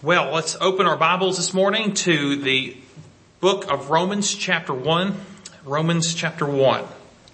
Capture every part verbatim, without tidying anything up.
Well, let's open our Bibles this morning to the book of Romans chapter one. Romans chapter one.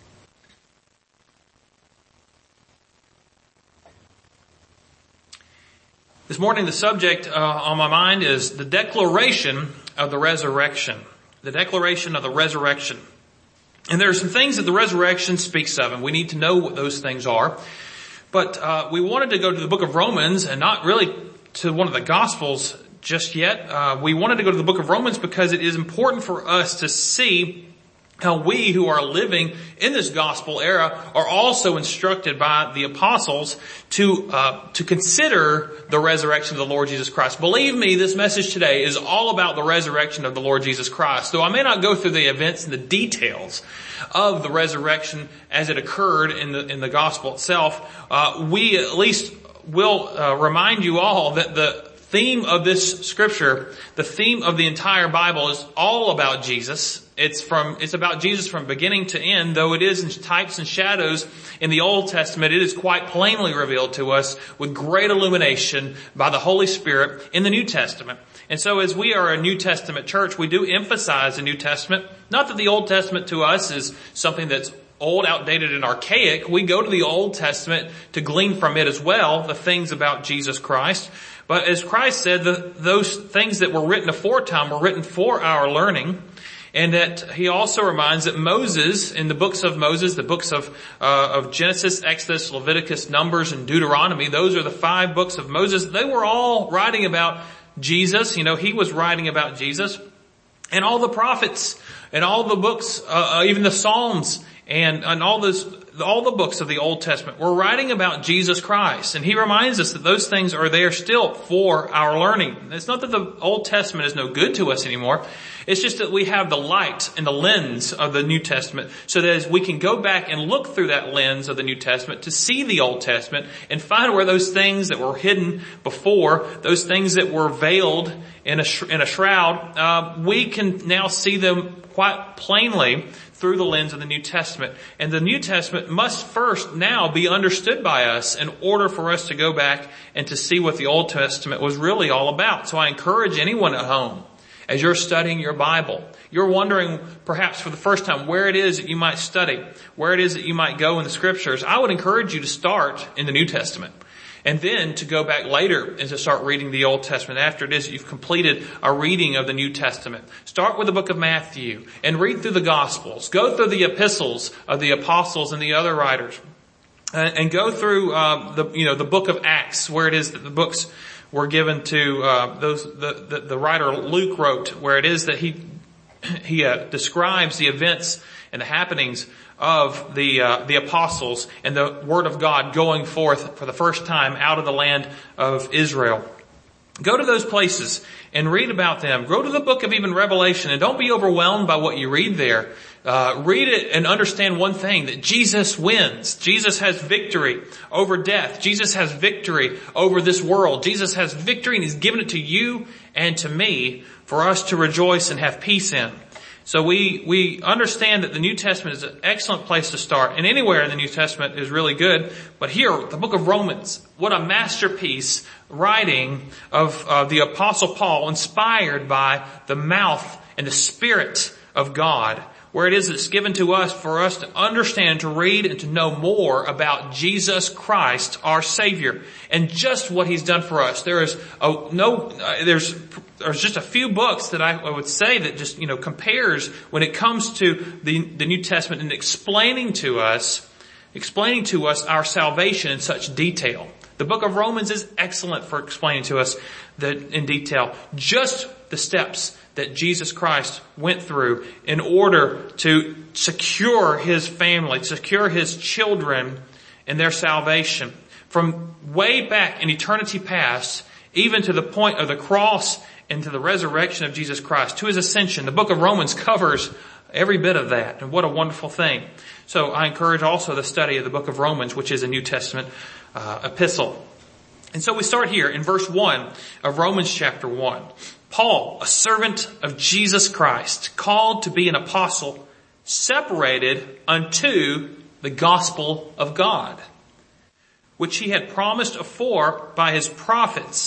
This morning the subject uh, on my mind is the declaration of the resurrection. The declaration of the resurrection. And there are some things that the resurrection speaks of, and we need to know what those things are. But uh, we wanted to go to the book of Romans and not really to one of the Gospels just yet. Uh, we wanted to go to the book of Romans because it is important for us to see how we who are living in this gospel era are also instructed by the apostles to uh, to consider the resurrection of the Lord Jesus Christ. Believe me, this message today is all about the resurrection of the Lord Jesus Christ. Though I may not go through the events and the details of the resurrection as it occurred in the in the gospel itself, uh, we at least will uh, remind you all that the theme of this scripture, the theme of the entire Bible, is all about Jesus. It's from, it's about Jesus from beginning to end. Though it is in types and shadows in the Old Testament, it is quite plainly revealed to us with great illumination by the Holy Spirit in the New Testament. And so as we are a New Testament church, we do emphasize the New Testament. Not that the Old Testament to us is something that's old, outdated, and archaic. We go to the Old Testament to glean from it as well the things about Jesus Christ. But as Christ said, the, those things that were written aforetime were written for our learning. And that he also reminds that Moses, in the books of Moses, the books of uh, of Genesis, Exodus, Leviticus, Numbers, and Deuteronomy, those are the five books of Moses. They were all writing about Jesus. You know, he was writing about Jesus. And all the prophets and all the books, uh, even the Psalms and, and all this, all the books of the Old Testament were writing about Jesus Christ. And he reminds us that those things are there still for our learning. It's not that the Old Testament is no good to us anymore. It's just that we have the light and the lens of the New Testament so that as we can go back and look through that lens of the New Testament to see the Old Testament and find where those things that were hidden before, those things that were veiled in a, sh- in a shroud, uh, we can now see them quite plainly through the lens of the New Testament. And the New Testament must first now be understood by us in order for us to go back and to see what the Old Testament was really all about. So I encourage anyone at home, as you're studying your Bible, you're wondering perhaps for the first time where it is that you might study, where it is that you might go in the Scriptures, I would encourage you to start in the New Testament. And then to go back later and to start reading the Old Testament after it is that you've completed a reading of the New Testament. Start with the book of Matthew and read through the Gospels. Go through the epistles of the apostles and the other writers. And, and go through, uh, the, you know, the book of Acts where it is that the books were given to, uh, those, the, the, the writer Luke wrote, where it is that he, he, uh, describes the events and the happenings of the uh, the apostles and the word of God going forth for the first time out of the land of Israel. Go to those places and read about them. Go to the book of even Revelation and don't be overwhelmed by what you read there. Uh, read it and understand one thing, that Jesus wins. Jesus has victory over death. Jesus has victory over this world. Jesus has victory and he's given it to you and to me for us to rejoice and have peace in. So we, we understand that the New Testament is an excellent place to start. And anywhere in the New Testament is really good. But here, the book of Romans, what a masterpiece writing of uh, the Apostle Paul, inspired by the mouth and the Spirit of God, where it is it's given to us for us to understand, to read, and to know more about Jesus Christ, our Savior, and just what He's done for us. There is a, no, uh, there's, there's just a few books that I, I would say that just, you know, compares when it comes to the, the New Testament and explaining to us, explaining to us our salvation in such detail. The book of Romans is excellent for explaining to us that in detail just the steps that Jesus Christ went through in order to secure His family, secure His children and their salvation. From way back in eternity past, even to the point of the cross and to the resurrection of Jesus Christ, to His ascension. The book of Romans covers every bit of that. And what a wonderful thing. So I encourage also the study of the book of Romans, which is a New Testament uh, epistle. And so we start here in verse one of Romans chapter one. Paul, a servant of Jesus Christ, called to be an apostle, separated unto the gospel of God, which he had promised afore by his prophets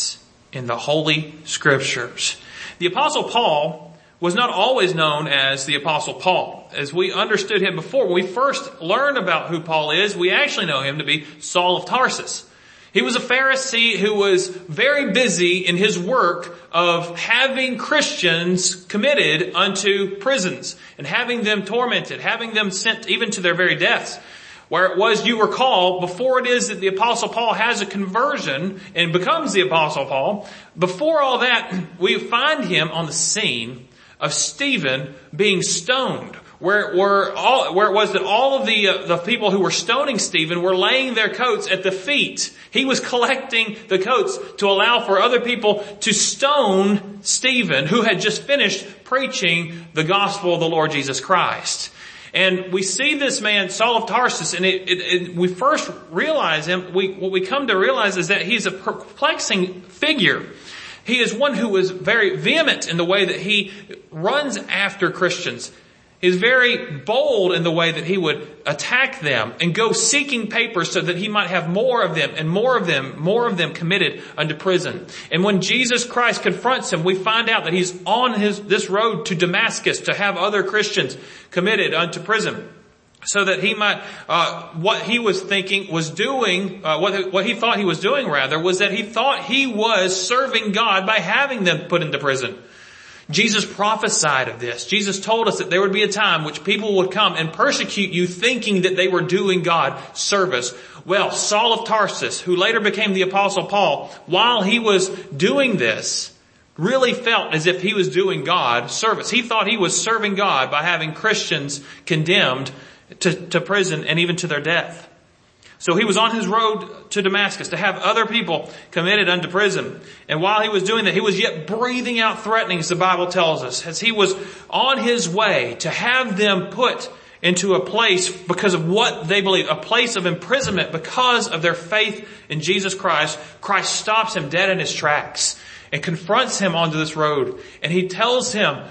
in the Holy Scriptures. The Apostle Paul was not always known as the Apostle Paul. As we understood him before, when we first learned about who Paul is, we actually know him to be Saul of Tarsus. He was a Pharisee who was very busy in his work of having Christians committed unto prisons and having them tormented, having them sent even to their very deaths. Where it was, you recall, before it is that the Apostle Paul has a conversion and becomes the Apostle Paul, before all that, we find him on the scene of Stephen being stoned, where, where, all, where it was that all of the, uh, the people who were stoning Stephen were laying their coats at the feet. He was collecting the coats to allow for other people to stone Stephen, who had just finished preaching the gospel of the Lord Jesus Christ. And we see this man, Saul of Tarsus, and it, it, it, we first realize him, we, what we come to realize is that he's a perplexing figure. He is one who is very vehement in the way that he runs after Christians. He's very bold in the way that he would attack them and go seeking papers so that he might have more of them and more of them, more of them committed unto prison. And when Jesus Christ confronts him, we find out that he's on his, this road to Damascus to have other Christians committed unto prison. So that he might, uh, what he was thinking was doing, uh, what, what he thought he was doing rather, was that he thought he was serving God by having them put into prison. Jesus prophesied of this. Jesus told us that there would be a time which people would come and persecute you thinking that they were doing God service. Well, Saul of Tarsus, who later became the Apostle Paul, while he was doing this, really felt as if he was doing God service. He thought he was serving God by having Christians condemned to, to prison and even to their death. So he was on his road to Damascus to have other people committed unto prison. And while he was doing that, he was yet breathing out threatenings, the Bible tells us, as he was on his way to have them put into a place because of what they believe, a place of imprisonment because of their faith in Jesus Christ. Christ stops him dead in his tracks and confronts him onto this road. And he tells him,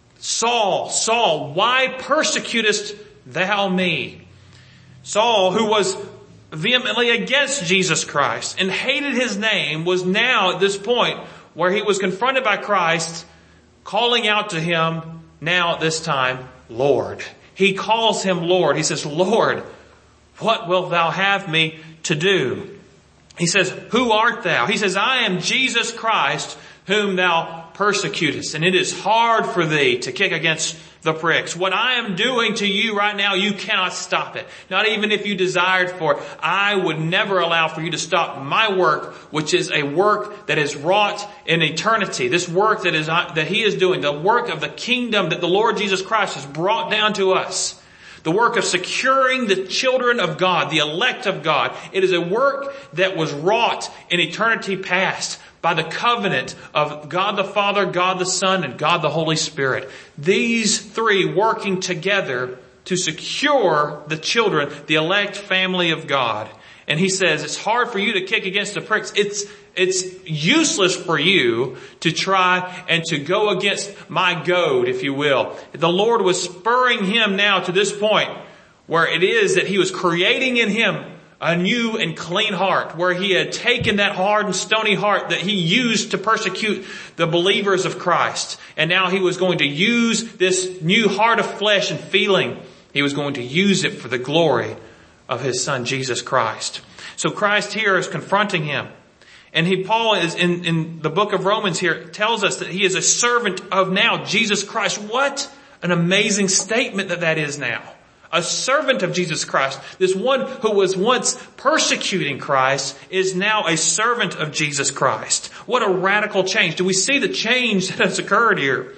Saul, Saul, why persecutest thou me? Saul, who was vehemently against Jesus Christ and hated his name, was now at this point where he was confronted by Christ, calling out to him now at this time, Lord. He calls him Lord. He says, Lord, what wilt thou have me to do? He says, who art thou? He says, I am Jesus Christ whom thou persecutest. And it is hard for thee to kick against the pricks. What I am doing to you right now, you cannot stop it. Not even if you desired for it. I would never allow for you to stop my work, which is a work that is wrought in eternity. This work that is, that he is doing, the work of the kingdom that the Lord Jesus Christ has brought down to us. The work of securing the children of God, the elect of God. It is a work that was wrought in eternity past by the covenant of God the Father, God the Son, and God the Holy Spirit. These three working together to secure the children, the elect family of God. And he says, it's hard for you to kick against the pricks. It's, it's useless for you to try and to go against my goad, if you will. The Lord was spurring him now to this point where it is that he was creating in him a new and clean heart, where he had taken that hard and stony heart that he used to persecute the believers of Christ. And now he was going to use this new heart of flesh and feeling. He was going to use it for the glory of his Son, Jesus Christ. So Christ here is confronting him. And he, Paul is in, in the book of Romans here, tells us that he is a servant of now Jesus Christ. What an amazing statement that that is now. A servant of Jesus Christ. This one who was once persecuting Christ is now a servant of Jesus Christ. What a radical change. Do we see the change that has occurred here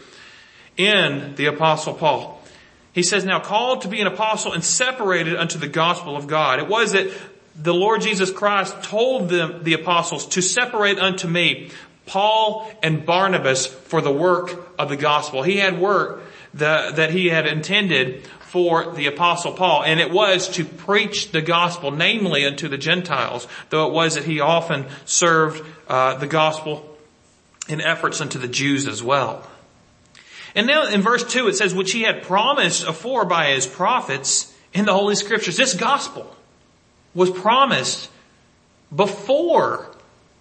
in the Apostle Paul? He says, now called to be an apostle and separated unto the gospel of God. It was that the Lord Jesus Christ told them, the apostles, to separate unto me Paul and Barnabas for the work of the gospel. He had work the, that he had intended for the Apostle Paul, and it was to preach the gospel, namely unto the Gentiles, though it was that he often served uh, the gospel in efforts unto the Jews as well. And now in verse two it says, which he had promised afore by his prophets in the Holy Scriptures. This gospel was promised before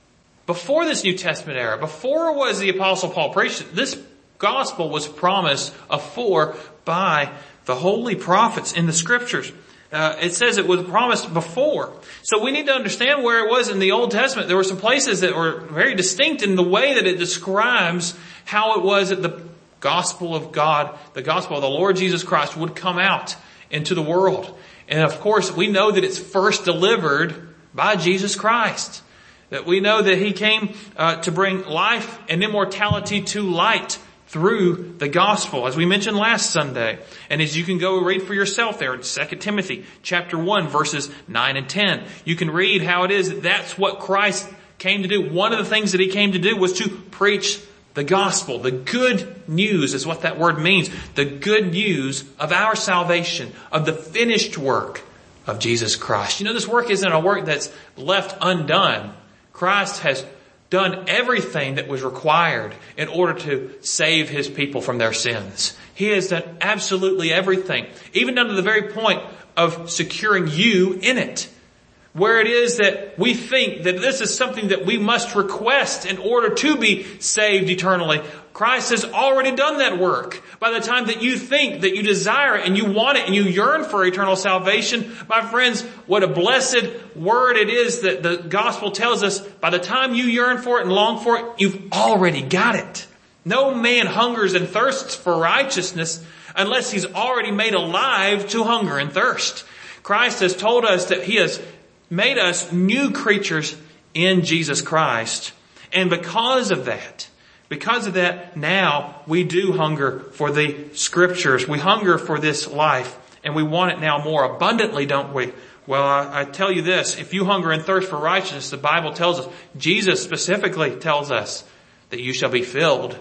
before this New Testament era, before it was the Apostle Paul preached, this gospel was promised afore by the holy prophets in the scriptures. Uh, it says it was promised before. So we need to understand where it was in the Old Testament. There were some places that were very distinct in the way that it describes how it was that the gospel of God, the gospel of the Lord Jesus Christ would come out into the world. And of course, we know that it's first delivered by Jesus Christ. That we know that He came uh, to bring life and immortality to light through the gospel, as we mentioned last Sunday. And as you can go read for yourself there in Second Timothy chapter one, verses nine and ten. You can read how it is that that's what Christ came to do. One of the things that He came to do was to preach the gospel. The good news is what that word means. The good news of our salvation, of the finished work of Jesus Christ. You know, this work isn't a work that's left undone. Christ has done everything that was required in order to save His people from their sins. He has done absolutely everything, even down to the very point of securing you in it. Where it is that we think that this is something that we must request in order to be saved eternally, Christ has already done that work. By the time that you think that you desire it and you want it and you yearn for eternal salvation, my friends, what a blessed word it is that the gospel tells us. By the time you yearn for it and long for it, you've already got it. No man hungers and thirsts for righteousness unless he's already made alive to hunger and thirst. Christ has told us that He has made us new creatures in Jesus Christ. And because of that, because of that, now we do hunger for the scriptures. We hunger for this life, and we want it now more abundantly, don't we? Well, I, I tell you this, if you hunger and thirst for righteousness, the Bible tells us, Jesus specifically tells us that you shall be filled.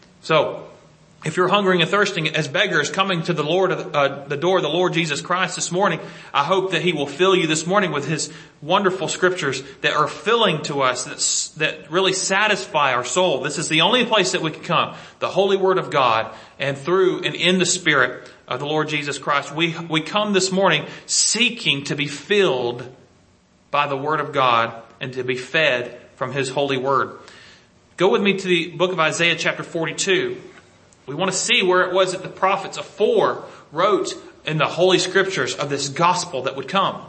So, if you're hungering and thirsting as beggars coming to the Lord, uh, the door of the Lord Jesus Christ this morning, I hope that He will fill you this morning with His wonderful scriptures that are filling to us, that, that really satisfy our soul. This is the only place that we can come, the Holy Word of God, and through and in the Spirit of the Lord Jesus Christ. We, we come this morning seeking to be filled by the Word of God and to be fed from His holy Word. Go with me to the book of Isaiah chapter forty-two. We want to see where it was that the prophets afore wrote in the Holy Scriptures of this gospel that would come.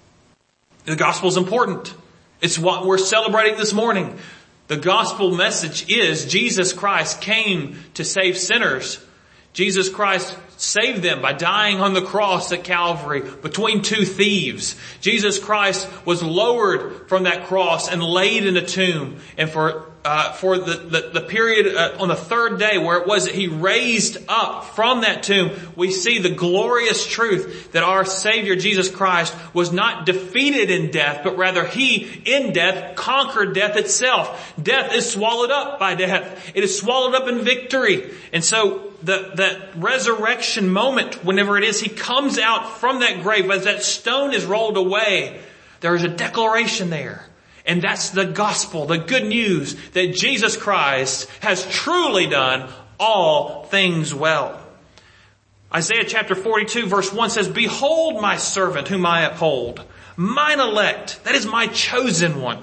The gospel is important. It's what we're celebrating this morning. The gospel message is Jesus Christ came to save sinners. Jesus Christ saved them by dying on the cross at Calvary between two thieves. Jesus Christ was lowered from that cross and laid in a tomb. And for uh, for the, the, the period uh, on the third day where it was that He raised up from that tomb, we see the glorious truth that our Savior Jesus Christ was not defeated in death, but rather He in death conquered death itself. Death is swallowed up by death. It is swallowed up in victory. And so the, that resurrection moment, whenever it is He comes out from that grave, as that stone is rolled away, there is a declaration there. And that's the gospel, the good news that Jesus Christ has truly done all things well. Isaiah chapter forty-two verse one says, "Behold my servant whom I uphold, mine elect, that is my chosen one,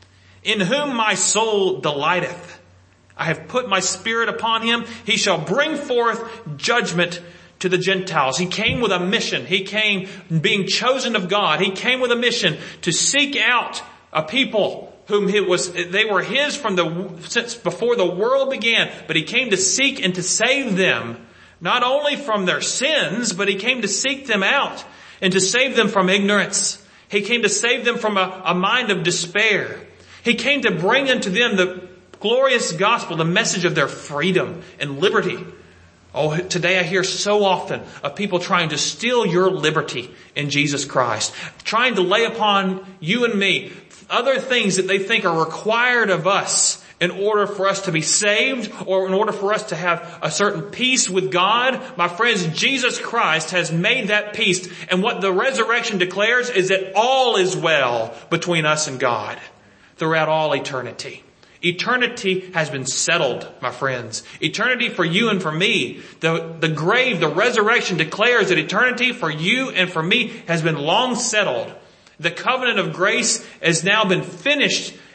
in whom my soul delighteth. I have put my spirit upon him. He shall bring forth judgment to the Gentiles." He came with a mission. He came being chosen of God. He came with a mission to seek out a people whom it was, they were His from the, since before the world began. But He came to seek and to save them, not only from their sins, but He came to seek them out and to save them from ignorance. He came to save them from a, a mind of despair. He came to bring unto them the glorious gospel, the message of their freedom and liberty. Oh, today I hear so often of people trying to steal your liberty in Jesus Christ, trying to lay upon you and me other things that they think are required of us in order for us to be saved or in order for us to have a certain peace with God. My friends, Jesus Christ has made that peace. And what the resurrection declares is that all is well between us and God throughout all eternity. Eternity has been settled, my friends. Eternity for you and for me. The, the grave, the resurrection declares that eternity for you and for me has been long settled. The covenant of grace has now been finished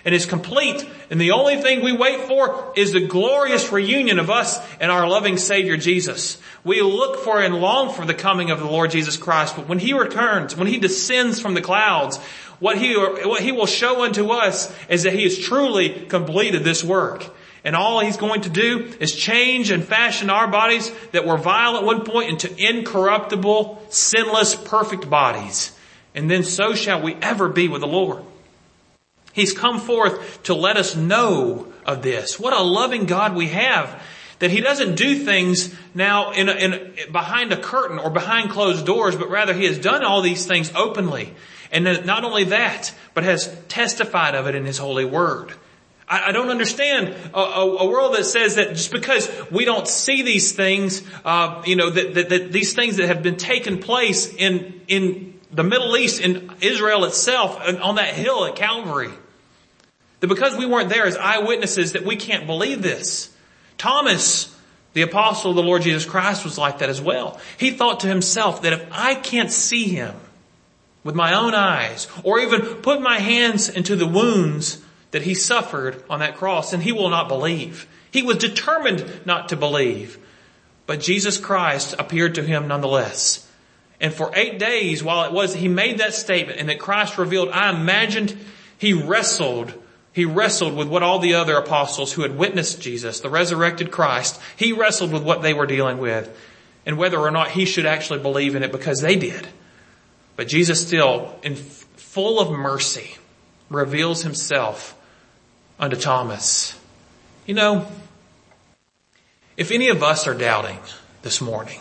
and is complete. And the only thing we wait for is the glorious reunion of us and our loving Savior Jesus. We look for and long for the coming of the Lord Jesus Christ. But when He returns, when He descends from the clouds, what He, what He will show unto us is that He has truly completed this work. And all He's going to do is change and fashion our bodies that were vile at one point into incorruptible, sinless, perfect bodies. And then so shall we ever be with the Lord. He's come forth to let us know of this. What a loving God we have, that He doesn't do things now in, a, in a, behind a curtain or behind closed doors, but rather He has done all these things openly. And not only that, but has testified of it in His holy word. I don't understand a, a, a world that says that just because we don't see these things, uh, you know, that, that, that these things that have been taken place in, in the Middle East, in Israel itself, on that hill at Calvary, that because we weren't there as eyewitnesses that we can't believe this. Thomas, the apostle of the Lord Jesus Christ, was like that as well. He thought to himself that if I can't see Him with my own eyes, or even put my hands into the wounds that He suffered on that cross, and he will not believe. He was determined not to believe. But Jesus Christ appeared to him nonetheless. And for eight days, while it was, he made that statement and that Christ revealed, I imagined he wrestled, he wrestled with what all the other apostles who had witnessed Jesus, the resurrected Christ, he wrestled with what they were dealing with and whether or not he should actually believe in it because they did. But Jesus still, in full of mercy, reveals Himself unto Thomas. You know, if any of us are doubting this morning,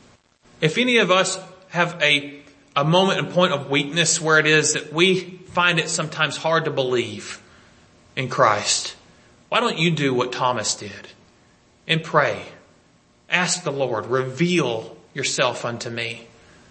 if any of us have a, a moment and point of weakness where it is that we find it sometimes hard to believe in Christ, why don't you do what Thomas did and pray? Ask the Lord, reveal yourself unto me.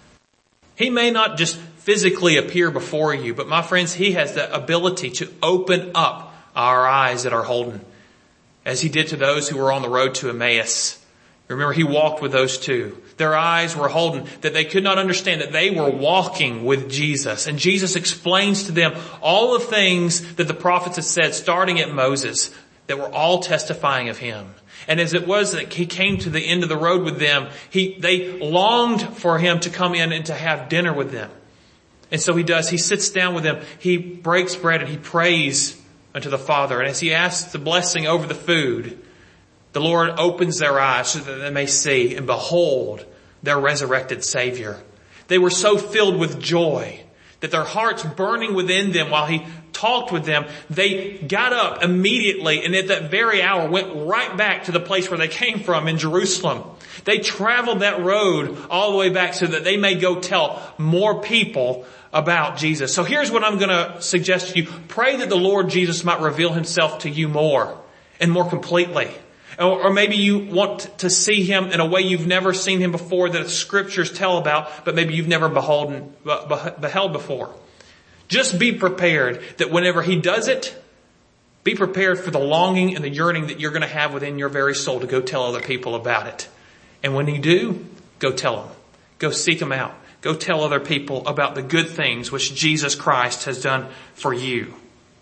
He may not just physically appear before you, but my friends, He has the ability to open up our eyes that are holden, as He did to those who were on the road to Emmaus. Remember, He walked with those two. Their eyes were holden, that they could not understand that they were walking with Jesus. And Jesus explains to them all the things that the prophets had said, starting at Moses, that were all testifying of Him. And as it was that He came to the end of the road with them, he, they longed for Him to come in and to have dinner with them. And so He does. He sits down with them. He breaks bread and He prays unto the Father. And as He asks the blessing over the food, the Lord opens their eyes so that they may see and behold their resurrected Savior. They were so filled with joy that their hearts burning within them while He talked with them, they got up immediately and at that very hour went right back to the place where they came from in Jerusalem. They traveled that road all the way back so that they may go tell more people about Jesus. So here's what I'm going to suggest to you. Pray that the Lord Jesus might reveal Himself to you more and more completely. Or maybe you want to see Him in a way you've never seen Him before, that the Scriptures tell about, but maybe you've never beholden, beheld before. Just be prepared that whenever He does it, be prepared for the longing and the yearning that you're going to have within your very soul to go tell other people about it. And when you do, go tell them. Go seek them out. Go tell other people about the good things which Jesus Christ has done for you.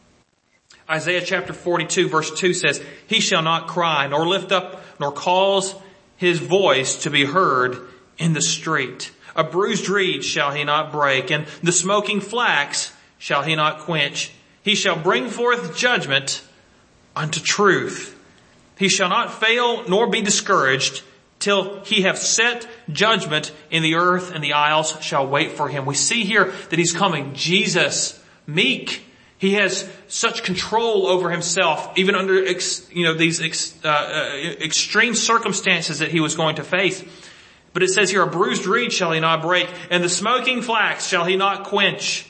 Isaiah chapter forty-two verse two says, He shall not cry, nor lift up, nor cause His voice to be heard in the street. A bruised reed shall He not break, and the smoking flax shall He not quench. He shall bring forth judgment unto truth. He shall not fail nor be discouraged till He have set judgment in the earth, and the isles shall wait for Him. We see here that He's coming. Jesus, meek. He has such control over Himself, even under ex, you know these ex, uh, uh, extreme circumstances that He was going to face. But it says here, a bruised reed shall He not break, and the smoking flax shall He not quench.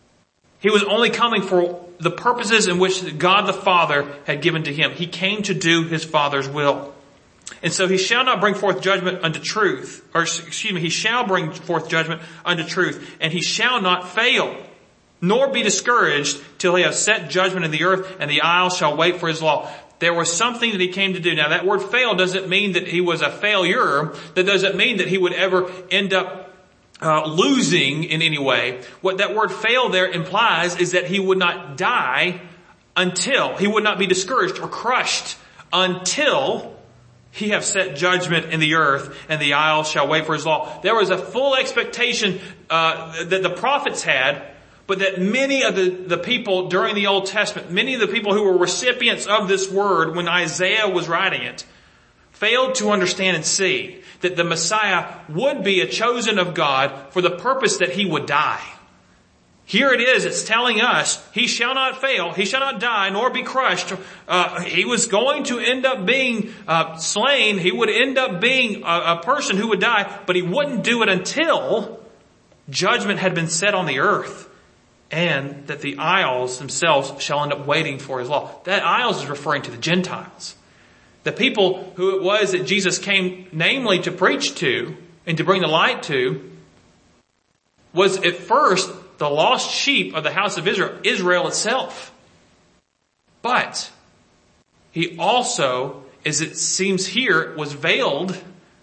He was only coming for the purposes in which God the Father had given to Him. He came to do His Father's will. And so He shall not bring forth judgment unto truth, or excuse me, He shall bring forth judgment unto truth, and He shall not fail, nor be discouraged till He has set judgment in the earth, and the isles shall wait for His law. There was something that He came to do. Now that word fail doesn't mean that He was a failure. That doesn't mean that He would ever end up uh, losing in any way. What that word fail there implies is that He would not die until, he would not be discouraged or crushed until he have set judgment in the earth, and the isles shall wait for his law. There was a full expectation uh, that the prophets had, but that many of the, the people during the Old Testament, many of the people who were recipients of this word when Isaiah was writing it, failed to understand and see that the Messiah would be a chosen of God for the purpose that he would die. Here it is, it's telling us, he shall not fail, he shall not die, nor be crushed. Uh, he was going to end up being uh, slain, he would end up being a, a person who would die, but he wouldn't do it until judgment had been set on the earth, and that the isles themselves shall end up waiting for his law. That isles is referring to the Gentiles. The people who it was that Jesus came namely to preach to, and to bring the light to, was at first the lost sheep of the house of Israel, Israel itself. But he also, as it seems here, was veiled.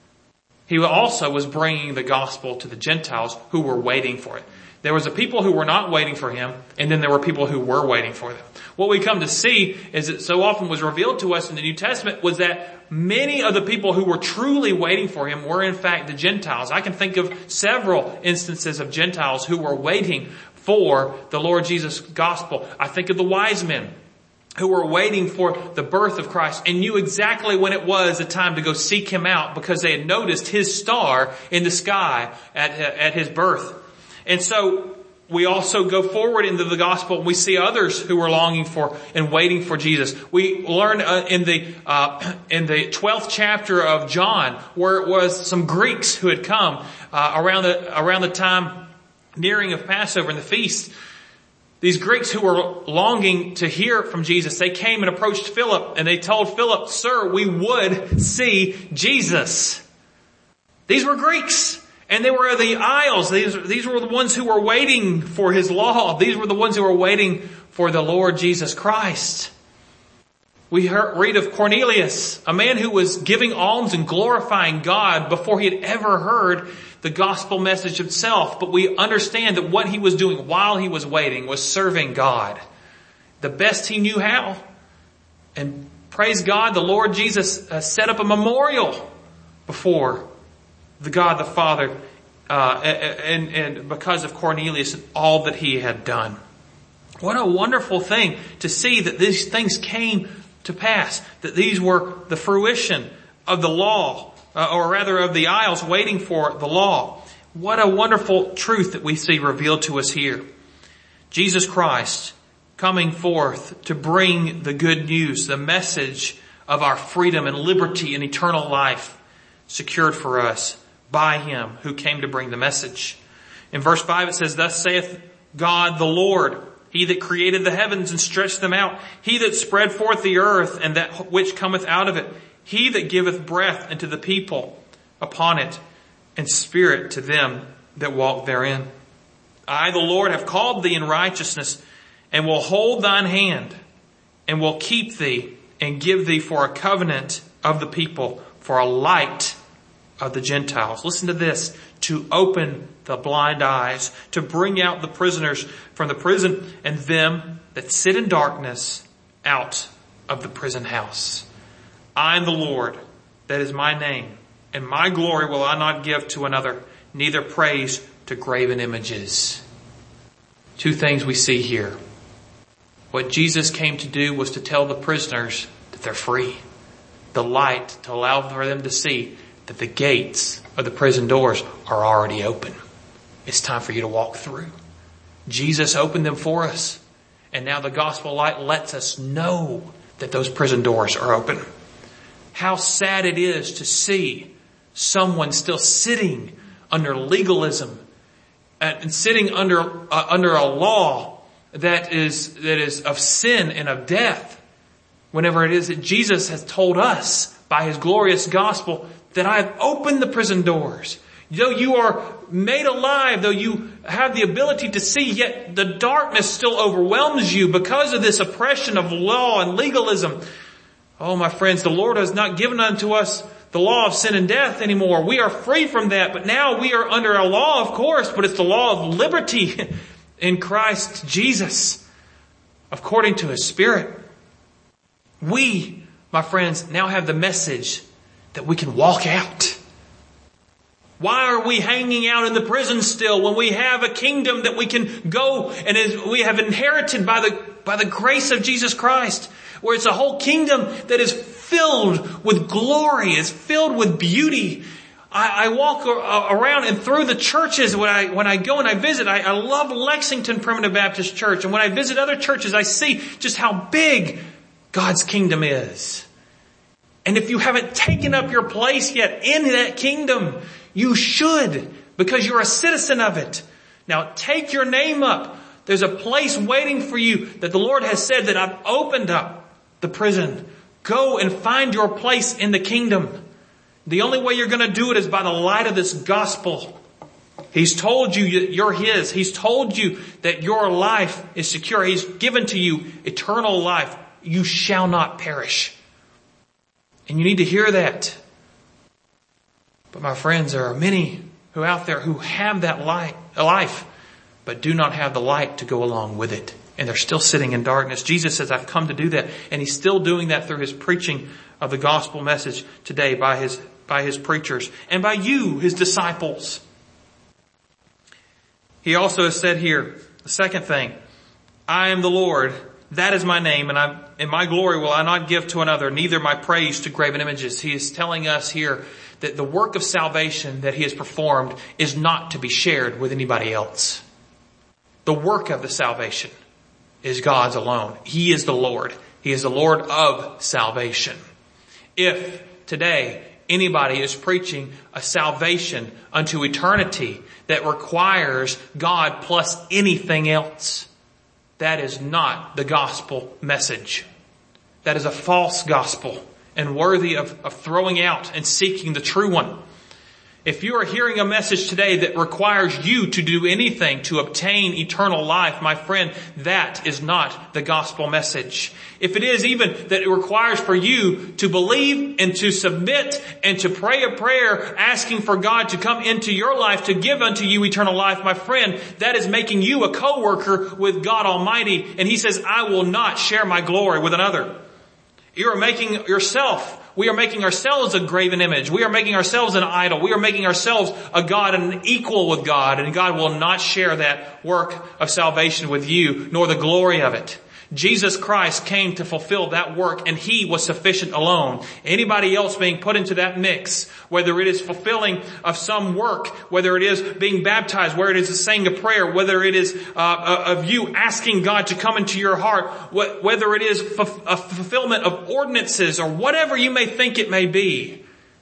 He also was bringing the gospel to the Gentiles who were waiting for it. There was a people who were not waiting for him, and then there were people who were waiting for them. What we come to see is that so often was revealed to us in the New Testament was that many of the people who were truly waiting for him were in fact the Gentiles. I can think of several instances of Gentiles who were waiting for the Lord Jesus' gospel. I think of the wise men who were waiting for the birth of Christ and knew exactly when it was the time to go seek him out because they had noticed his star in the sky at, at his birth. And so we also go forward into the gospel and we see others who were longing for and waiting for Jesus. We learn uh, in the uh, in the twelfth chapter of John where it was some Greeks who had come uh, around the around the time nearing of Passover and the feast. These Greeks who were longing to hear from Jesus, they came and approached Philip and they told Philip, "Sir, we would see Jesus." These were Greeks. And they were the isles. These, these were the ones who were waiting for his law. These were the ones who were waiting for the Lord Jesus Christ. We heard, read of Cornelius, a man who was giving alms and glorifying God before he had ever heard the gospel message itself. But we understand that what he was doing while he was waiting was serving God the best he knew how. And praise God, the Lord Jesus uh, set up a memorial before the God the Father, uh, and, and because of Cornelius and all that he had done. What a wonderful thing to see that these things came to pass, that these were the fruition of the law, uh, or rather of the isles waiting for the law. What a wonderful truth that we see revealed to us here. Jesus Christ coming forth to bring the good news, the message of our freedom and liberty and eternal life secured for us by him who came to bring the message. In verse five it says, "Thus saith God the Lord, he that created the heavens and stretched them out, he that spread forth the earth and that which cometh out of it, he that giveth breath unto the people upon it, and spirit to them that walk therein. I, the Lord, have called thee in righteousness, and will hold thine hand, and will keep thee, and give thee for a covenant of the people, for a light of the Gentiles." Listen to this. "To open the blind eyes, to bring out the prisoners from the prison, and them that sit in darkness out of the prison house. I am the Lord, that is my name, and my glory will I not give to another, neither praise to graven images." Two things we see here. What Jesus came to do was to tell the prisoners that they're free. The light to allow for them to see that the gates of the prison doors are already open. It's time for you to walk through. Jesus opened them for us. And now the gospel light lets us know that those prison doors are open. How sad it is to see someone still sitting under legalism and sitting under uh, under a law that is that is of sin and of death. Whenever it is that Jesus has told us by his glorious gospel that I have opened the prison doors. Though you are made alive, though you have the ability to see, yet the darkness still overwhelms you because of this oppression of law and legalism. Oh, my friends, the Lord has not given unto us the law of sin and death anymore. We are free from that, but now we are under a law, of course, but it's the law of liberty in Christ Jesus. according to His Spirit. We, my friends, now have the message that we can walk out. Why are we hanging out in the prison still when we have a kingdom that we can go and is, we have inherited by the, by the grace of Jesus Christ, where it's a whole kingdom that is filled with glory, is filled with beauty. I, I walk around and through the churches when I, when I go and I visit. I, I love Lexington Primitive Baptist Church. And when I visit other churches, I see just how big God's kingdom is. And if you haven't taken up your place yet in that kingdom, you should, because you're a citizen of it. Now take your name up. There's a place waiting for you that the Lord has said that I've opened up the prison. Go and find your place in the kingdom. The only way you're going to do it is by the light of this gospel. He's told you you're His. He's told you that your life is secure. He's given to you eternal life. You shall not perish. And you need to hear that. But my friends, there are many who out there who have that light, life, but do not have the light to go along with it. And they're still sitting in darkness. Jesus says, I've come to do that. And He's still doing that through His preaching of the gospel message today by His, by His preachers and by you, His disciples. He also has said here, the second thing, I am the Lord. That is my name, and I, in my glory will I not give to another, neither my praise to graven images. He is telling us here that the work of salvation that He has performed is not to be shared with anybody else. The work of the salvation is God's alone. He is the Lord. He is the Lord of salvation. If today anybody is preaching a salvation unto eternity that requires God plus anything else, that is not the gospel message. That is a false gospel and worthy of, of throwing out and seeking the true one. If you are hearing a message today that requires you to do anything to obtain eternal life, my friend, that is not the gospel message. If it is even that it requires for you to believe and to submit and to pray a prayer asking for God to come into your life to give unto you eternal life, my friend, that is making you a co-worker with God Almighty. And He says, I will not share my glory with another. You are making yourself We are making ourselves a graven image. We are making ourselves an idol. We are making ourselves a God and an equal with God. And God will not share that work of salvation with you, nor the glory of it. Jesus Christ came to fulfill that work, and He was sufficient alone. Anybody else being put into that mix, whether it is fulfilling of some work, whether it is being baptized, whether it is saying a prayer, whether it is uh, of you asking God to come into your heart, whether it is a fulfillment of ordinances or whatever you may think it may be,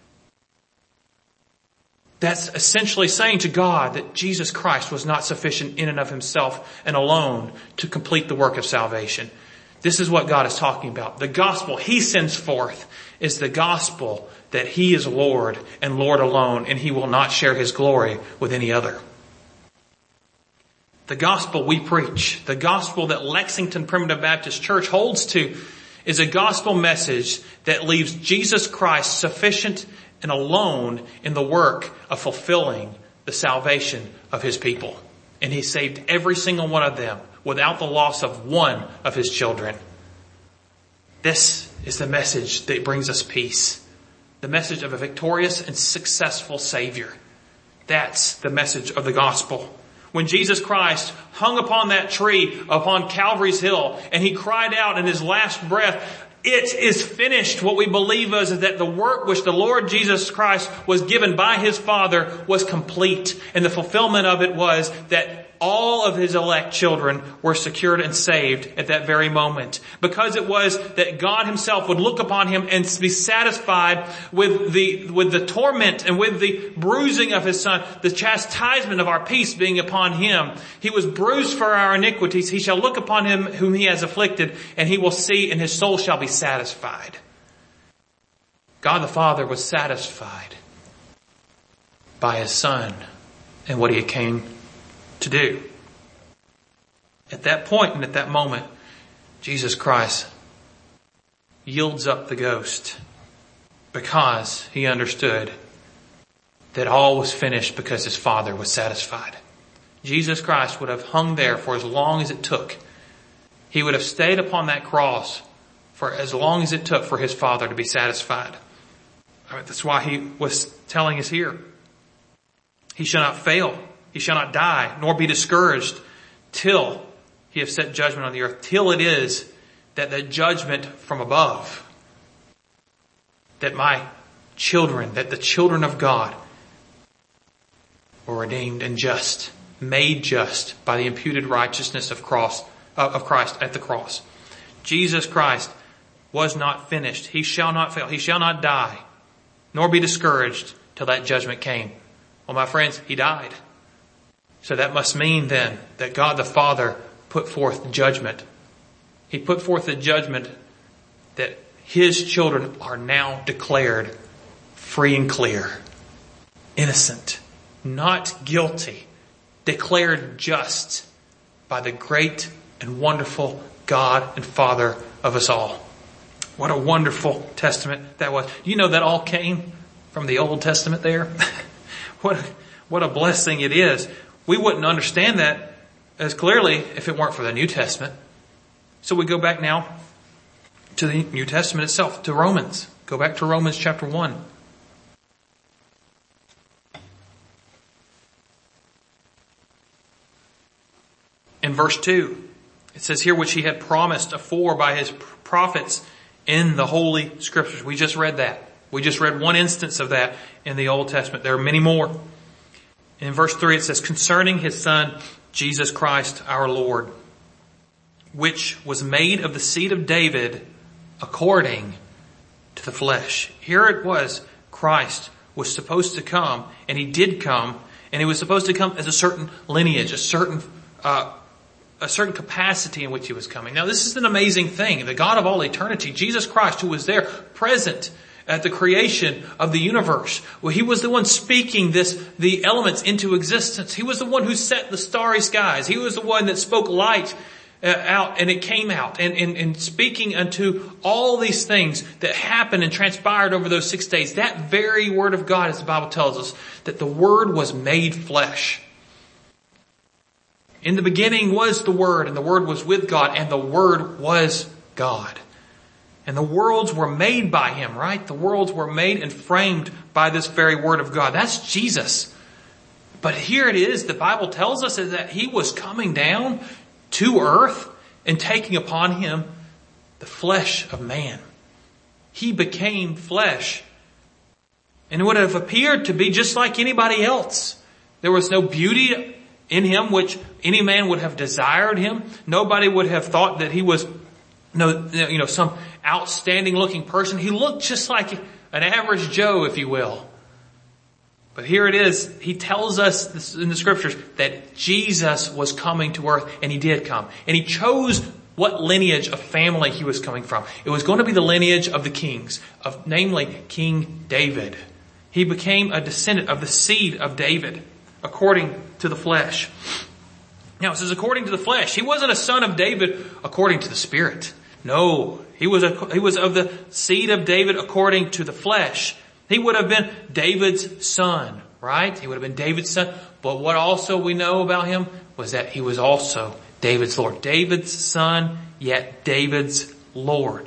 that's essentially saying to God that Jesus Christ was not sufficient in and of Himself and alone to complete the work of salvation. This is what God is talking about. The gospel He sends forth is the gospel that He is Lord and Lord alone, and He will not share His glory with any other. The gospel we preach, the gospel that Lexington Primitive Baptist Church holds to, is a gospel message that leaves Jesus Christ sufficient and alone in the work of fulfilling the salvation of His people. And He saved every single one of them without the loss of one of His children. This is the message that brings us peace. The message of a victorious and successful Savior. That's the message of the gospel. When Jesus Christ hung upon that tree upon Calvary's hill and He cried out in His last breath, it is finished. What we believe is that the work which the Lord Jesus Christ was given by His Father was complete. And the fulfillment of it was that all of His elect children were secured and saved at that very moment. Because it was that God Himself would look upon him and be satisfied with the, with the torment and with the bruising of His Son, the chastisement of our peace being upon Him. He was bruised for our iniquities. He shall look upon him whom He has afflicted, and He will see, and his soul shall be satisfied. God the Father was satisfied by His Son and what He came to do. At that point and at that moment, Jesus Christ yields up the ghost because He understood that all was finished because His Father was satisfied. Jesus Christ would have hung there for as long as it took he would have stayed upon that cross for as long as it took for his Father to be satisfied. I mean, that's why he was telling us here. He shall not fail. He shall not die, nor be discouraged till he have set judgment on the earth. Till it is that the judgment from above, that my children, that the children of God were redeemed and just, made just by the imputed righteousness of cross, of Christ at the cross. Jesus Christ was not finished. He shall not fail. He shall not die, nor be discouraged till that judgment came. Well, my friends, he died. So that must mean then that God the Father put forth judgment. He put forth the judgment that his children are now declared free and clear, innocent, not guilty, declared just by the great and wonderful God and Father of us all. What a wonderful testament that was. You know that all came from the Old Testament there? What, what a blessing it is. We wouldn't understand that as clearly if it weren't for the New Testament. So we go back now to the New Testament itself, to Romans. Go back to Romans chapter one. In verse two, it says here, which he had promised afore by his prophets in the Holy Scriptures. We just read that. We just read one instance of that in the Old Testament. There are many more. In verse three it says, concerning his Son, Jesus Christ our Lord, which was made of the seed of David according to the flesh. Here it was, Christ was supposed to come, and he did come, and he was supposed to come as a certain lineage, a certain uh a certain capacity in which he was coming. Now this is an amazing thing. The God of all eternity, Jesus Christ, who was there present at the creation of the universe. Well, he was the one speaking this, the elements into existence. He was the one who set the starry skies. He was the one that spoke light uh, out and it came out. And, and, and speaking unto all these things that happened and transpired over those six days. That very word of God, as the Bible tells us, that the Word was made flesh. In the beginning was the Word, and the Word was with God, and the Word was God. And the worlds were made by him, right? The worlds were made and framed by this very Word of God. That's Jesus. But here it is, the Bible tells us that he was coming down to earth and taking upon him the flesh of man. He became flesh. And it would have appeared to be just like anybody else. There was no beauty in him which any man would have desired him. Nobody would have thought that he was no, you know, some outstanding looking person. He looked just like an average Joe, if you will. But here it is. He tells us in the Scriptures that Jesus was coming to earth, and he did come. And he chose what lineage of family he was coming from. It was going to be the lineage of the kings, of namely King David. He became a descendant of the seed of David, according to the flesh. Now it says according to the flesh. He wasn't a son of David according to the Spirit. No, he was a, he was of the seed of David according to the flesh. He would have been David's son, right? He would have been David's son. But what also we know about him was that he was also David's Lord. David's son, yet David's Lord.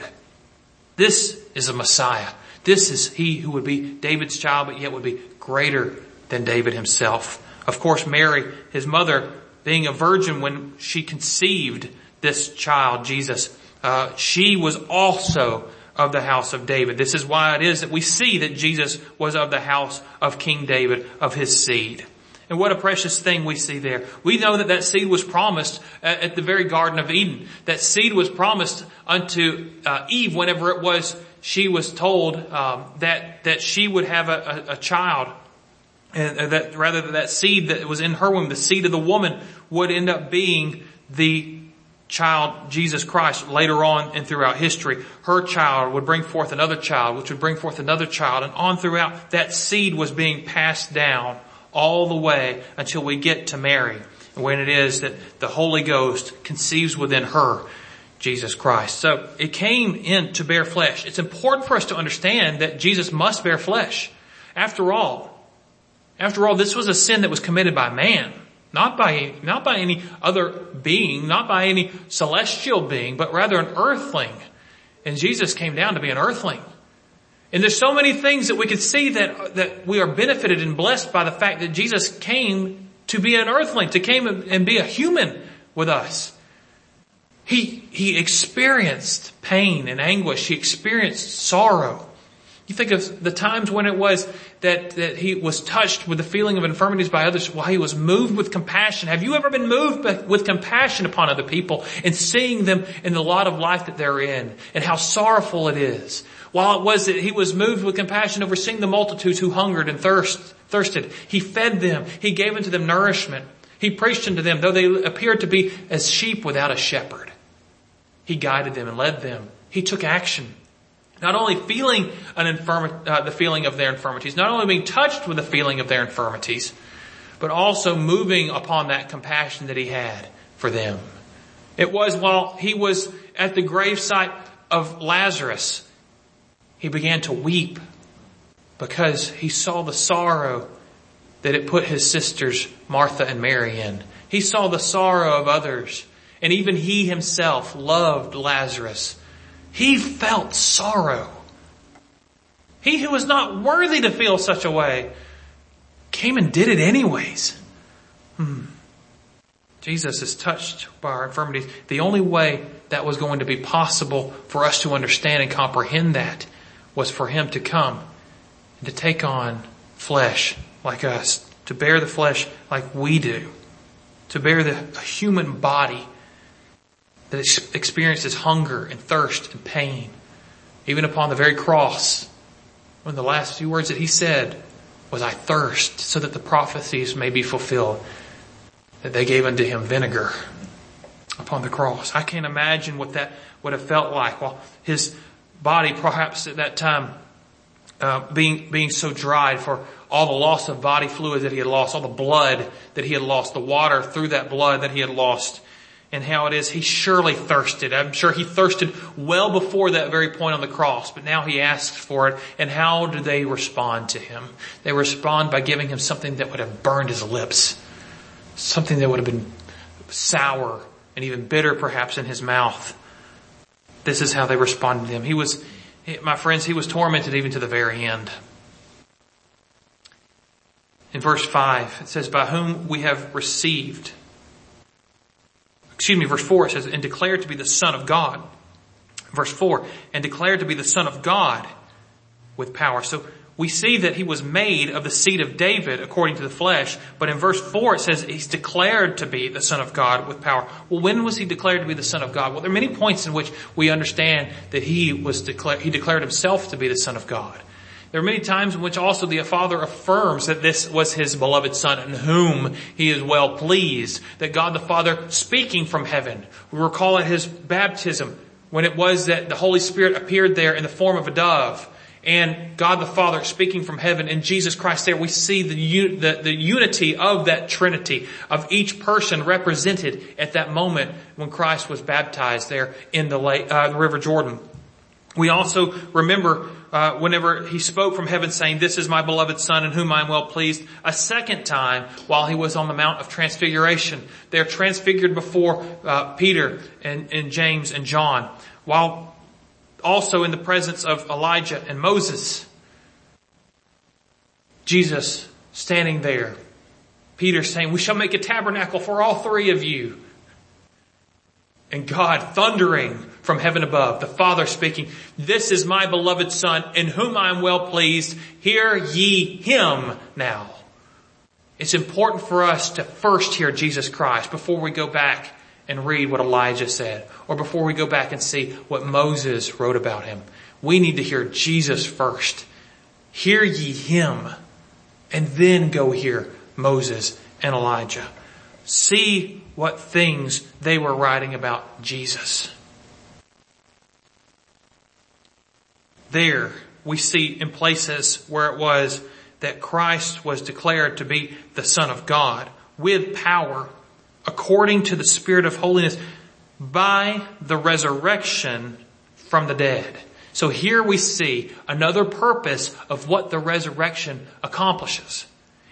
This is a Messiah. This is he who would be David's child, but yet would be greater than David himself. Of course, Mary, his mother, being a virgin when she conceived this child, Jesus, uh, she was also of the house of David. This is why it is that we see that Jesus was of the house of King David, of his seed. And what a precious thing we see there. We know that that seed was promised at, at the very Garden of Eden. That seed was promised unto uh, Eve whenever it was she was told um, that that she would have a, a, a child. And that rather than that seed that was in her womb, the seed of the woman would end up being the child, Jesus Christ, later on and throughout history. Her child would bring forth another child, which would bring forth another child, and on throughout that seed was being passed down all the way until we get to Mary, when it is that the Holy Ghost conceives within her Jesus Christ. So it came in to bear flesh. It's important for us to understand that Jesus must bear flesh. After all, After all, this was a sin that was committed by man, Not by, not by any other being, not by any celestial being, but rather an earthling. And Jesus came down to be an earthling. And there's so many things that we could see that, that we are benefited and blessed by the fact that Jesus came to be an earthling, to came and be a human with us. He, he experienced pain and anguish. He experienced sorrow. You think of the times when it was that, that he was touched with the feeling of infirmities by others while he was moved with compassion. Have you ever been moved with compassion upon other people and seeing them in the lot of life that they're in and how sorrowful it is? While it was that he was moved with compassion over seeing the multitudes who hungered and thirst, thirsted, he fed them. He gave unto them nourishment. He preached unto them, though they appeared to be as sheep without a shepherd. He guided them and led them. He took action. Not only feeling an infirm- uh, the feeling of their infirmities, not only being touched with the feeling of their infirmities, but also moving upon that compassion that he had for them. It was while he was at the gravesite of Lazarus, he began to weep because he saw the sorrow that it put his sisters Martha and Mary in. He saw the sorrow of others, and even he himself loved Lazarus. He felt sorrow. He who was not worthy to feel such a way came and did it anyways. Hmm. Jesus is touched by our infirmities. The only way that was going to be possible for us to understand and comprehend that was for him to come and to take on flesh like us, to bear the flesh like we do, to bear the human body that experiences hunger and thirst and pain. Even upon the very cross, one of the last few words that he said was, I thirst, so that the prophecies may be fulfilled, that they gave unto him vinegar upon the cross. I can't imagine what that would have felt like. While his body perhaps at that time uh, being being so dried for all the loss of body fluid that he had lost, all the blood that he had lost, the water through that blood that he had lost. And how it is, he surely thirsted. I'm sure he thirsted well before that very point on the cross, but now he asks for it. And how do they respond to him? They respond by giving him something that would have burned his lips. Something that would have been sour and even bitter perhaps in his mouth. This is how they responded to him. He was, my friends, he was tormented even to the very end. In verse five, it says, by whom we have received... Excuse me, verse four, it says, and declared to be the Son of God. Verse four, and declared to be the Son of God with power. So we see that he was made of the seed of David according to the flesh. But in verse four, it says he's declared to be the Son of God with power. Well, when was he declared to be the Son of God? Well, there are many points in which we understand that he was declared, he declared himself to be the Son of God. There are many times in which also the Father affirms that this was his beloved Son in whom he is well pleased. That God the Father speaking from heaven. We recall at his baptism when it was that the Holy Spirit appeared there in the form of a dove. And God the Father speaking from heaven and Jesus Christ there. We see the, the, the unity of that Trinity, of each person represented at that moment when Christ was baptized there in the, lake, uh, the River Jordan. We also remember uh, whenever he spoke from heaven saying, this is my beloved Son in whom I am well pleased, a second time while he was on the Mount of Transfiguration. They're transfigured before uh, Peter and, and James and John, while also in the presence of Elijah and Moses. Jesus standing there. Peter saying, we shall make a tabernacle for all three of you. And God thundering from heaven above, the Father speaking, this is my beloved Son in whom I am well pleased. Hear ye him now. It's important for us to first hear Jesus Christ before we go back and read what Elijah said, or before we go back and see what Moses wrote about him. We need to hear Jesus first. Hear ye him, and then go hear Moses and Elijah. See what things they were writing about Jesus. There we see in places where it was that Christ was declared to be the Son of God with power according to the Spirit of holiness by the resurrection from the dead. So here we see another purpose of what the resurrection accomplishes.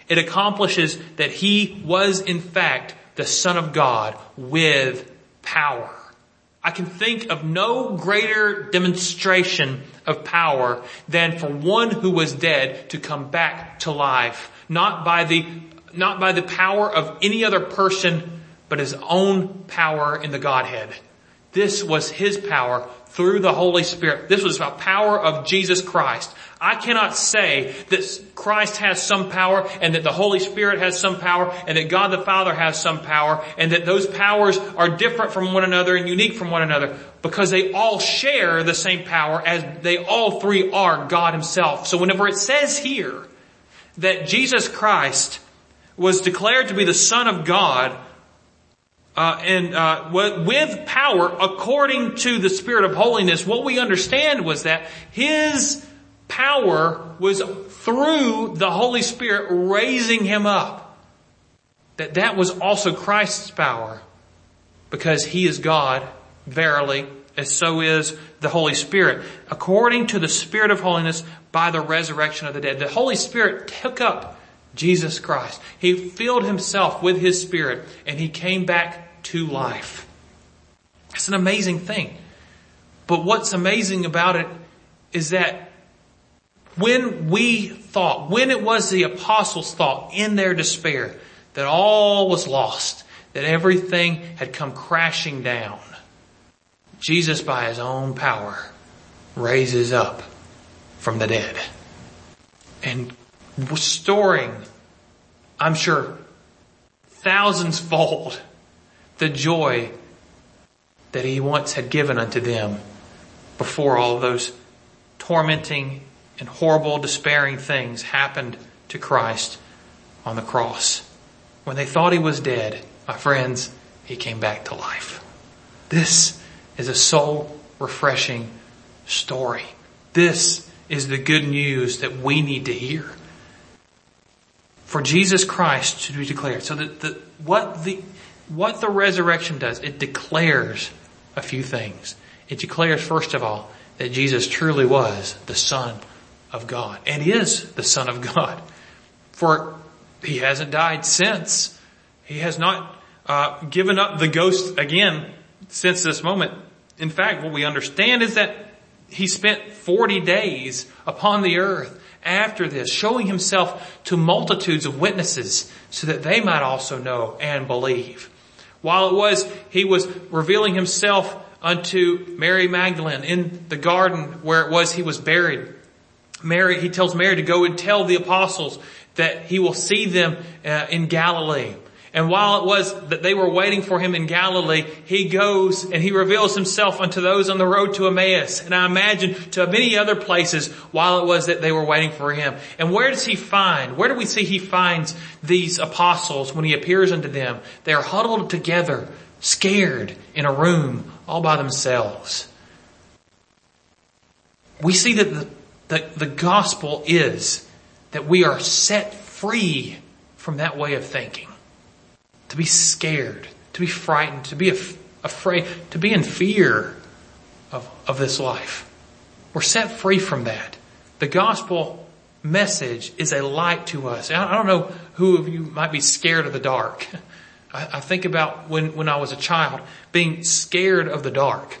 It accomplishes that he was in fact the Son of God with power. I can think of no greater demonstration of power than for one who was dead to come back to life. Not by the, not by the power of any other person, but his own power in the Godhead. This was his power through the Holy Spirit. This was about power of Jesus Christ. I cannot say that Christ has some power and that the Holy Spirit has some power and that God the Father has some power and that those powers are different from one another and unique from one another, because they all share the same power, as they all three are God himself. So whenever it says here that Jesus Christ was declared to be the Son of God, Uh, and uh, with power according to the Spirit of holiness, what we understand was that his power was through the Holy Spirit raising him up. That that was also Christ's power, because he is God, verily, as so is the Holy Spirit, according to the Spirit of holiness by the resurrection of the dead. The Holy Spirit took up Jesus Christ. He filled himself with his Spirit and he came back to life. It's an amazing thing. But what's amazing about it is that when we thought, when it was the apostles thought in their despair that all was lost, that everything had come crashing down, Jesus by his own power raises up from the dead and restoring, I'm sure, thousands fold the joy that he once had given unto them before all those tormenting and horrible, despairing things happened to Christ on the cross. When they thought he was dead, my friends, he came back to life. This is a soul refreshing story. This is the good news that we need to hear. For Jesus Christ to be declared. So that the, what the, what the resurrection does, it declares a few things. It declares, first of all, that Jesus truly was the Son of God and is the Son of God. For he hasn't died since. He has not uh, given up the ghost again since this moment. In fact, what we understand is that he spent forty days upon the earth after this, showing himself to multitudes of witnesses so that they might also know and believe. While it was, he was revealing himself unto Mary Magdalene in the garden where it was he was buried. Mary, he tells Mary to go and tell the apostles that he will see them uh, in Galilee. And while it was that they were waiting for him in Galilee, he goes and he reveals himself unto those on the road to Emmaus. And I imagine to many other places while it was that they were waiting for him. And where does he find? Where do we see he finds these apostles when he appears unto them? They are huddled together, scared in a room all by themselves. We see that the, the, the gospel is that we are set free from that way of thinking. To be scared, to be frightened, to be af- afraid, to be in fear of, of this life. We're set free from that. The gospel message is a light to us. I don't know who of you might be scared of the dark. I, I think about when, when I was a child, being scared of the dark.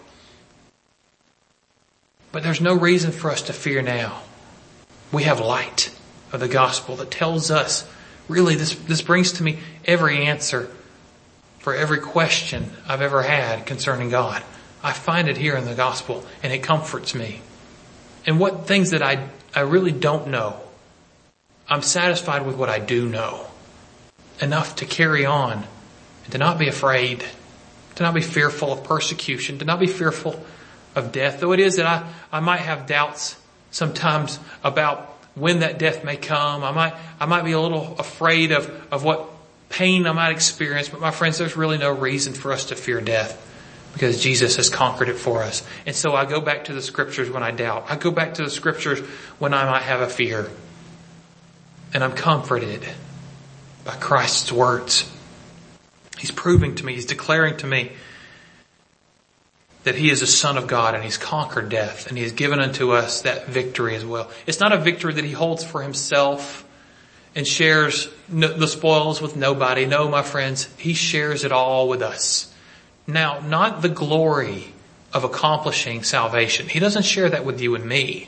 But there's no reason for us to fear now. We have light of the gospel that tells us, really, this, this brings to me every answer for every question I've ever had concerning God. I find it here in the gospel and it comforts me. And what things that I, I really don't know, I'm satisfied with what I do know. Enough to carry on and to not be afraid, to not be fearful of persecution, to not be fearful of death. Though it is that I, I might have doubts sometimes about when that death may come. I might, I might be a little afraid of, of what pain I might experience. But my friends, there's really no reason for us to fear death because Jesus has conquered it for us. And so I go back to the scriptures when I doubt. I go back to the scriptures when I might have a fear. And I'm comforted by Christ's words. He's proving to me, he's declaring to me that he is a son of God and he's conquered death and he has given unto us that victory as well. It's not a victory that he holds for himself. and shares the spoils with nobody. No, my friends, he shares it all with us. Now, not the glory of accomplishing salvation. He doesn't share that with you and me.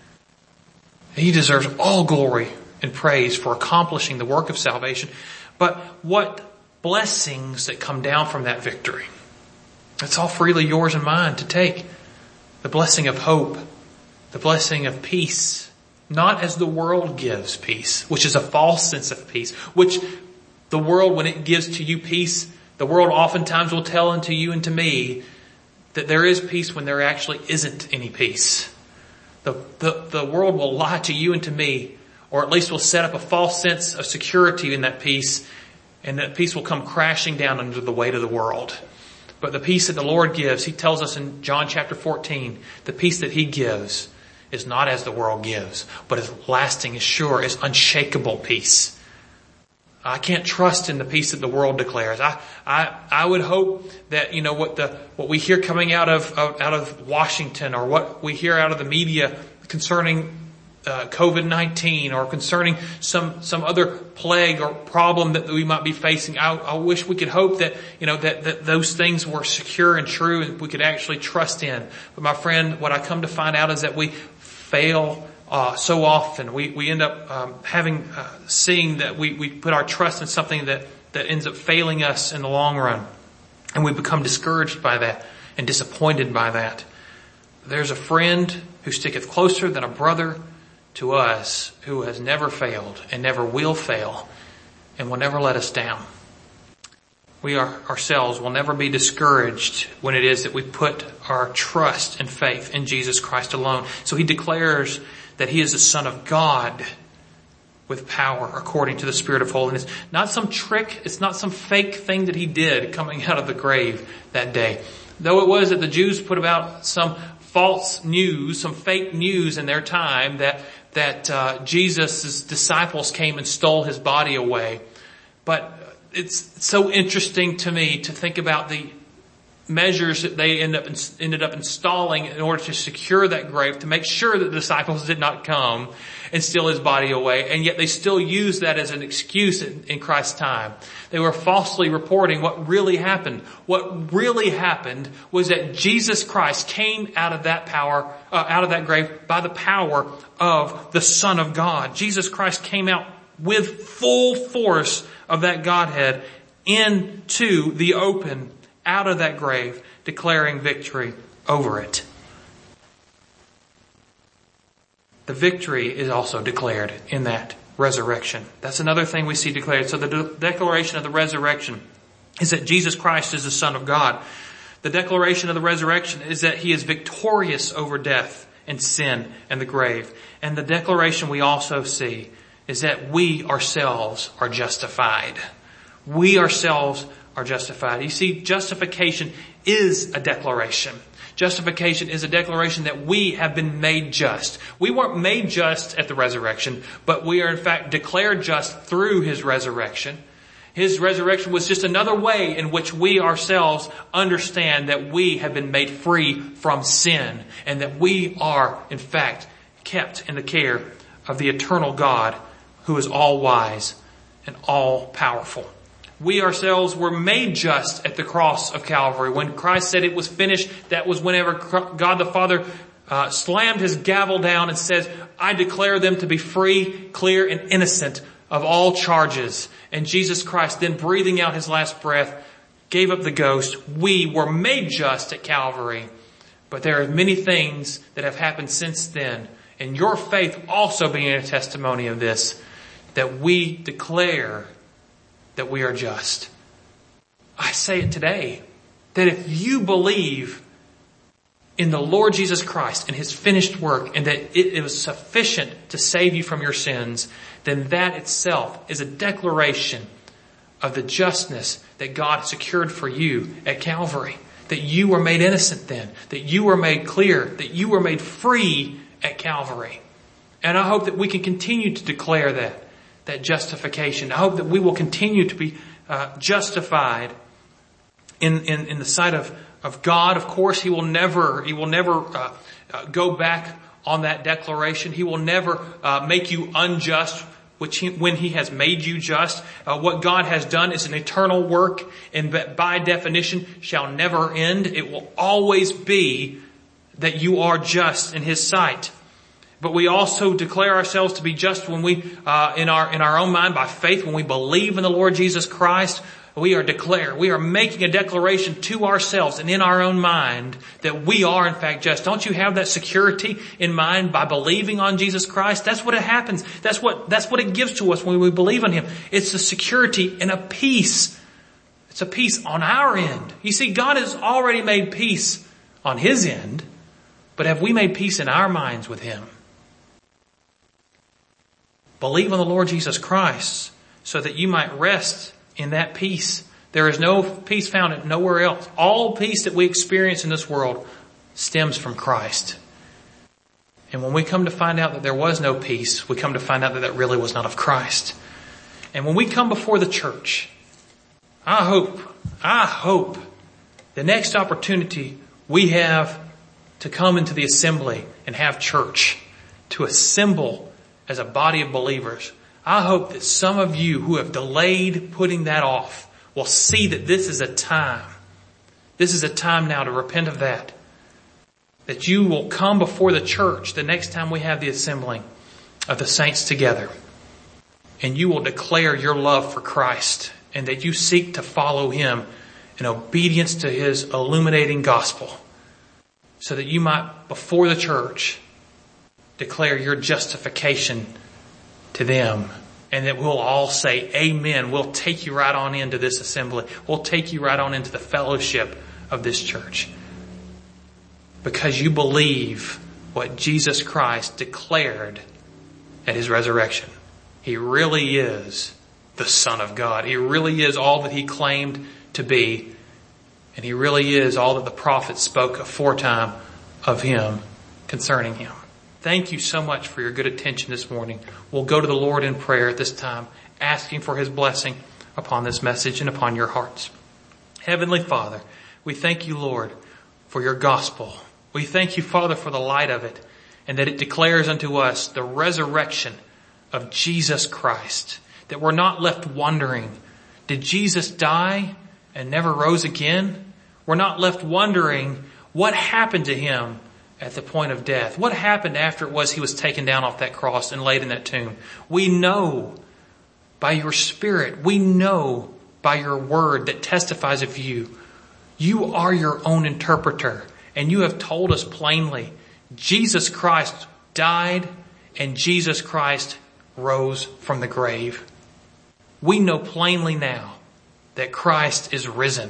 He deserves all glory and praise for accomplishing the work of salvation. But what blessings that come down from that victory. It's all freely yours and mine to take. The blessing of hope, the blessing of peace, not as the world gives peace, which is a false sense of peace, which the world, when it gives to you peace, the world oftentimes will tell unto you and to me that there is peace when there actually isn't any peace. The, the, the world will lie to you and to me, or at least will set up a false sense of security in that peace, and that peace will come crashing down under the weight of the world. But the peace that the Lord gives, He tells us in John chapter fourteen, the peace that He gives is not as the world gives, but is lasting, is sure, is unshakable peace. I can't trust in the peace that the world declares. I, I, I would hope that, you know, what the, what we hear coming out of, of out of Washington, or what we hear out of the media concerning uh, covid nineteen, or concerning some, some other plague or problem that we might be facing. I, I wish we could hope that, you know, that, that those things were secure and true and we could actually trust in. But my friend, what I come to find out is that we fail Uh, so often. We, we end up um, having, uh, seeing that we, we put our trust in something that, that ends up failing us in the long run. And we become discouraged by that and disappointed by that. There's a friend who sticketh closer than a brother to us, who has never failed and never will fail and will never let us down. We are, ourselves will never be discouraged when it is that we put our trust and faith in Jesus Christ alone. So He declares that He is the Son of God with power according to the Spirit of holiness. Not some trick, it's not some fake thing that He did coming out of the grave that day. Though it was that the Jews put about some false news, some fake news in their time that, that uh, Jesus' disciples came and stole His body away. But it's so interesting to me to think about the measures that they end up ended up installing in order to secure that grave, to make sure that the disciples did not come and steal His body away. And yet they still use that as an excuse in, in Christ's time. They were falsely reporting what really happened. What really happened was that Jesus Christ came out of that power, uh, out of that grave by the power of the Son of God. Jesus Christ came out with full force of that Godhead into the open, out of that grave, declaring victory over it. The victory is also declared in that resurrection. That's another thing we see declared. So the de- declaration of the resurrection is that Jesus Christ is the Son of God. The declaration of the resurrection is that He is victorious over death and sin and the grave. And the declaration we also see is that we ourselves are justified. We ourselves are justified. You see, justification is a declaration. Justification is a declaration that we have been made just. We weren't made just at the resurrection, but we are in fact declared just through His resurrection. His resurrection was just another way in which we ourselves understand that we have been made free from sin, and that we are in fact kept in the care of the eternal God, who is all wise and all powerful. We ourselves were made just at the cross of Calvary. When Christ said it was finished, that was whenever God the Father uh, slammed His gavel down and says, I declare them to be free, clear, and innocent of all charges. And Jesus Christ, then breathing out His last breath, gave up the ghost. We were made just at Calvary. But there are many things that have happened since then. And your faith also being a testimony of this, that we declare that we are just. I say it today, that if you believe in the Lord Jesus Christ and His finished work, and that it, it was sufficient to save you from your sins, then that itself is a declaration of the justness that God secured for you at Calvary. That you were made innocent then, that you were made clear, that you were made free at Calvary. And I hope that we can continue to declare that. That justification. I hope that we will continue to be uh, justified in, in in the sight of of God. Of course, He will never He will never uh, uh, go back on that declaration. He will never uh, make you unjust which he, when he has made you just. Uh, what God has done is an eternal work, and by definition shall never end. It will always be that you are just in his sight. But we also declare ourselves to be just when we, uh, in our, in our own mind by faith, when we believe in the Lord Jesus Christ, we are declare, we are making a declaration to ourselves and in our own mind that we are in fact just. Don't you have that security in mind by believing on Jesus Christ? That's what it happens. That's what, that's what it gives to us when we believe on him. It's a security and a peace. It's a peace on our end. You see, God has already made peace on his end, but have we made peace in our minds with him? Believe on the Lord Jesus Christ so that you might rest in that peace. There is no peace found nowhere else. All peace that we experience in this world stems from Christ. And when we come to find out that there was no peace, we come to find out that that really was not of Christ. And when we come before the church, I hope, I hope the next opportunity we have to come into the assembly and have church, to assemble as a body of believers, I hope that some of you who have delayed putting that off will see that this is a time. This is a time now to repent of that. That you will come before the church the next time we have the assembling of the saints together. And you will declare your love for Christ, and that you seek to follow him in obedience to his illuminating gospel, so that you might, before the church, declare your justification to them, and that we'll all say amen. We'll take you right on into this assembly. We'll take you right on into the fellowship of this church, because you believe what Jesus Christ declared at his resurrection. He really is the Son of God. He really is all that he claimed to be, and he really is all that the prophets spoke aforetime of him concerning him. Thank you so much for your good attention this morning. We'll go to the Lord in prayer at this time, asking for his blessing upon this message and upon your hearts. Heavenly Father, we thank you, Lord, for your gospel. We thank you, Father, for the light of it, and that it declares unto us the resurrection of Jesus Christ, that we're not left wondering, did Jesus die and never rose again? We're not left wondering what happened to him at the point of death. What happened after it was he was taken down off that cross and laid in that tomb? We know by your Spirit, we know by your word that testifies of you. You are your own interpreter, and you have told us plainly, Jesus Christ died and Jesus Christ rose from the grave. We know plainly now that Christ is risen.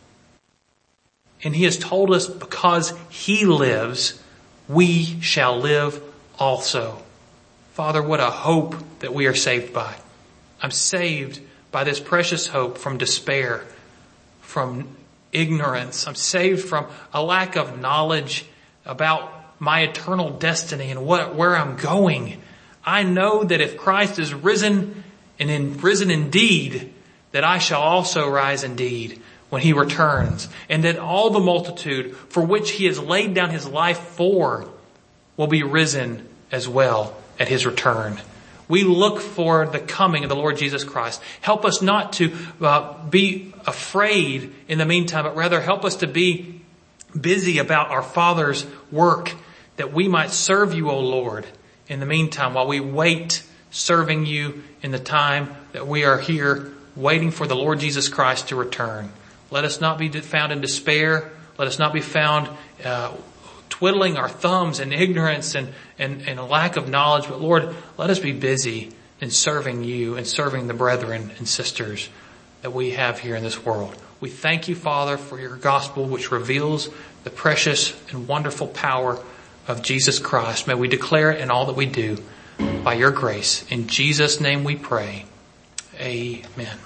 And he has told us because he lives, we shall live also. Father, what a hope that we are saved by. I'm saved by this precious hope from despair, from ignorance. I'm saved from a lack of knowledge about my eternal destiny and what, where I'm going. I know that if Christ is risen and in, risen indeed, that I shall also rise indeed when he returns, and that all the multitude for which he has laid down his life for will be risen as well at his return. We look for the coming of the Lord Jesus Christ. Help us not to uh, be afraid in the meantime, but rather help us to be busy about our Father's work, that we might serve you, O Lord, in the meantime, while we wait serving you in the time that we are here waiting for the Lord Jesus Christ to return. Let us not be found in despair. Let us not be found uh, twiddling our thumbs in ignorance and, and, and a lack of knowledge. But Lord, let us be busy in serving you and serving the brethren and sisters that we have here in this world. We thank you, Father, for your gospel, which reveals the precious and wonderful power of Jesus Christ. May we declare it in all that we do by your grace. In Jesus' name we pray. Amen.